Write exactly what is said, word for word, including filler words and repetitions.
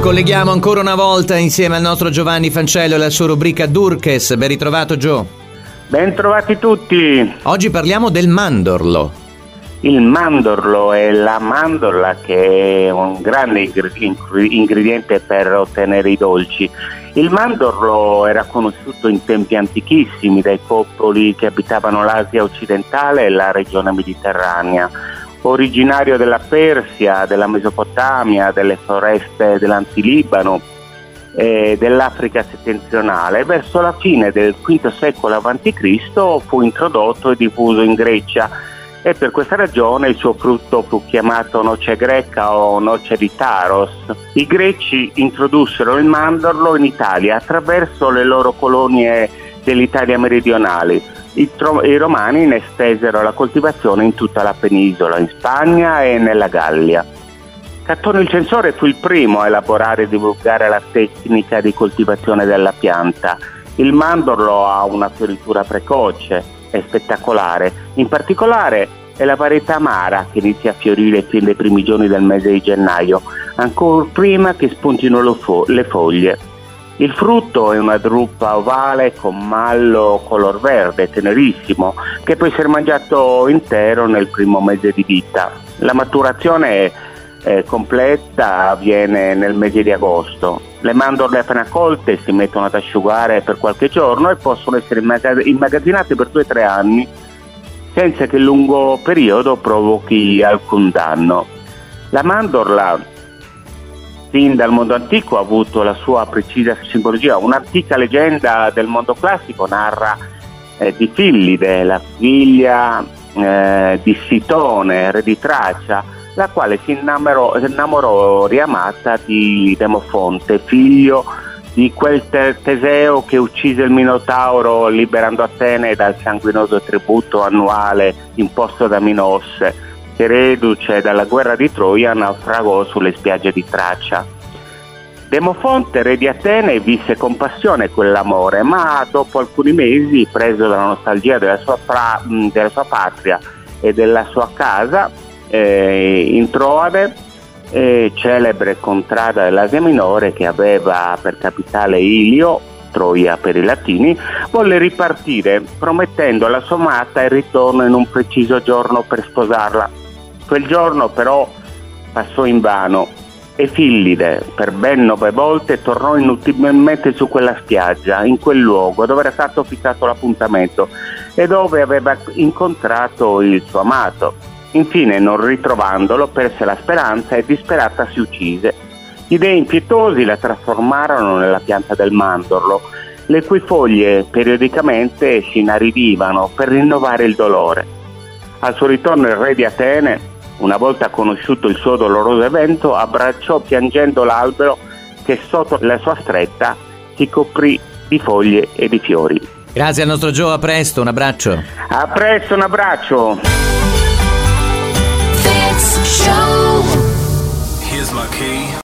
colleghiamo ancora una volta insieme al nostro Giovanni Fancello e la sua rubrica Durkes. Ben ritrovato, Gio. Ben trovati tutti. Oggi parliamo del mandorlo. Il mandorlo è la mandorla, che è un grande ingrediente per ottenere i dolci. Il mandorlo era conosciuto in tempi antichissimi dai popoli che abitavano l'Asia occidentale e la regione mediterranea. Originario della Persia, della Mesopotamia, delle foreste dell'Antilibano e dell'Africa settentrionale, verso la fine del quinto secolo avanti Cristo fu introdotto e diffuso in Grecia, e per questa ragione il suo frutto fu chiamato noce greca o noce di Taros. I greci introdussero il mandorlo in Italia attraverso le loro colonie dell'Italia meridionale. I, tro- i romani ne estesero la coltivazione in tutta la penisola, in Spagna e nella Gallia. Cattone il censore fu il primo a elaborare e divulgare la tecnica di coltivazione della pianta. Il mandorlo ha una fioritura precoce e spettacolare, in particolare è la varietà amara che inizia a fiorire fin dai primi giorni del mese di gennaio, ancora prima che spuntino le, fo- le foglie. Il frutto è una druppa ovale con mallo color verde, tenerissimo, che può essere mangiato intero nel primo mese di vita. La maturazione è completa avviene nel mese di agosto. Le mandorle appena colte si mettono ad asciugare per qualche giorno e possono essere immagazzinate per due o tre anni senza che il lungo periodo provochi alcun danno. La mandorla fin dal mondo antico ha avuto la sua precisa simbologia. Un'antica leggenda del mondo classico narra eh, di Fillide, la figlia eh, di Sitone, re di Tracia, la quale si innamorò, innamorò riamata di Demofonte, figlio di quel Teseo che uccise il Minotauro liberando Atene dal sanguinoso tributo annuale imposto da Minosse, che reduce dalla guerra di Troia naufragò sulle spiagge di Tracia. Demofonte, re di Atene, visse con passione quell'amore, ma dopo alcuni mesi, preso dalla nostalgia della sua, pra- della sua patria e della sua casa, eh, in Troade, eh, celebre contrada dell'Asia Minore che aveva per capitale Ilio, Troia per i latini, volle ripartire promettendo alla sua amata il ritorno in un preciso giorno per sposarla. Quel giorno però passò invano e Fillide per ben nove volte tornò inutilmente su quella spiaggia, in quel luogo dove era stato fissato l'appuntamento e dove aveva incontrato il suo amato. Infine, non ritrovandolo, perse la speranza e disperata si uccise. Gli dei impietosi la trasformarono nella pianta del mandorlo, le cui foglie periodicamente si inaridivano per rinnovare il dolore. Al suo ritorno il re di Atene, una volta conosciuto il suo doloroso evento, abbracciò piangendo l'albero che sotto la sua stretta si coprì di foglie e di fiori. Grazie al nostro Gio, a presto, un abbraccio. A presto, un abbraccio. Show. Here's my key.